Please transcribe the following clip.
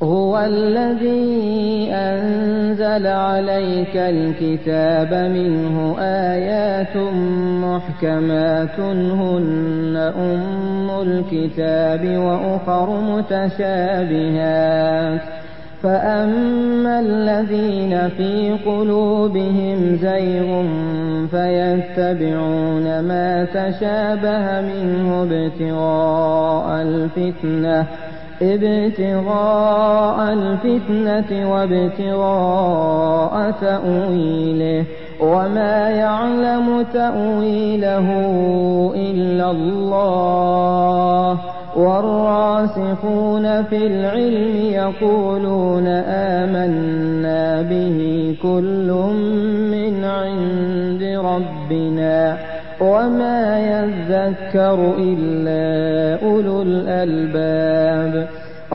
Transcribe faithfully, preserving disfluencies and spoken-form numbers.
هو الذي أنزل عليك الكتاب منه آيات محكمات هن أم الكتاب وأخر متشابهات فأما الذين في قلوبهم زيغ فيتبعون ما تشابه منه ابتغاء الفتنة ابتغاء الفتنة وابتغاء تأويله وما يعلم تأويله إلا الله والراسخون في العلم يقولون آمنا به كل من عند ربنا وما يذكر إلا أولو الألباب